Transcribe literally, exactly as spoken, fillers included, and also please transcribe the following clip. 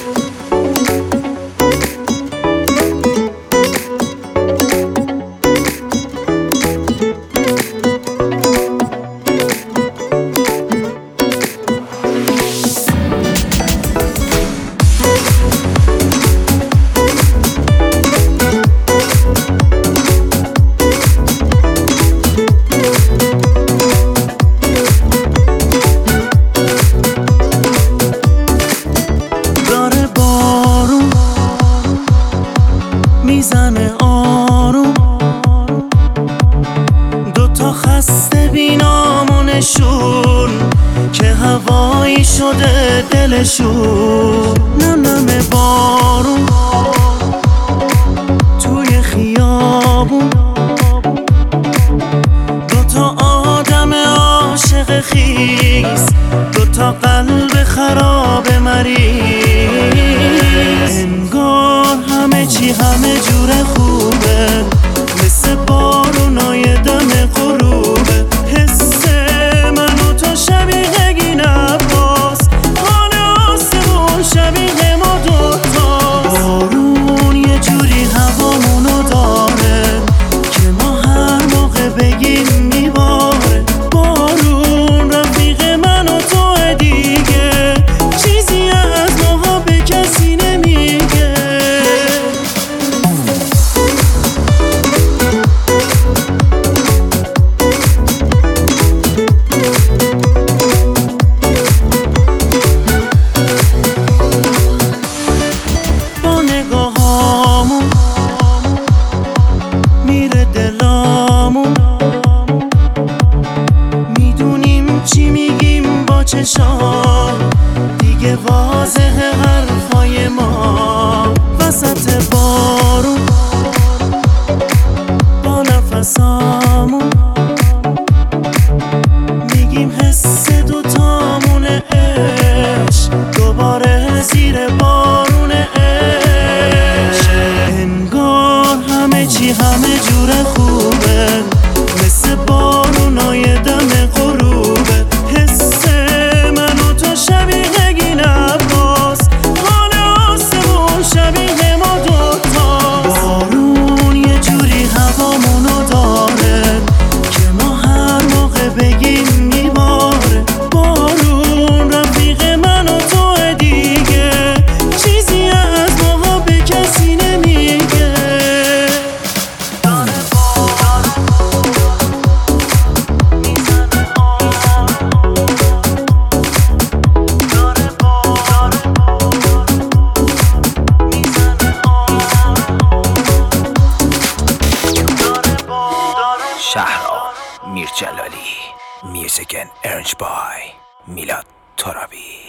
میزنه آروم، دوتا خسته بینامونشون که هوایی شده دلشون. نمنمه بارون توی خیابون، دوتا آدم عاشق خیس، دوتا قلب خراب مریض. انگار همه چی همه جور خوبه، مثل بارونای دم غروبه. حس من و تو شبیه گین عباس، حال آسمون شبیه ما دوتا. بارون یه جوری هوامونو داره که ما هر موقع بگیم میباره. بارون رفیق من و تو دیگه، چیزی از ماها به کسی نمیگه. با نگاهامون میره دلامون، میدونیم چی میگیم با چشام، دیگه واضحه حرفای ما. وسط بارون با نفسامون میگیم حس دوتامونه. عشق دوباره زیر بارون عشق. انگار همه چی همه جور خوبه، مثل بارونای دم غروبه. حس من و تو شبیه گین عباس، حال آسمون شبیه ما دوتا. بارون یه جوری هوامونو داره که ما هر موقع بگیم میباره. بارون رفیق من و تو دیگه، چیزی از ماها به کسی نمیگه. شهرام میرجلالی. میوزیک اند ارنج بای میلاد ترابی.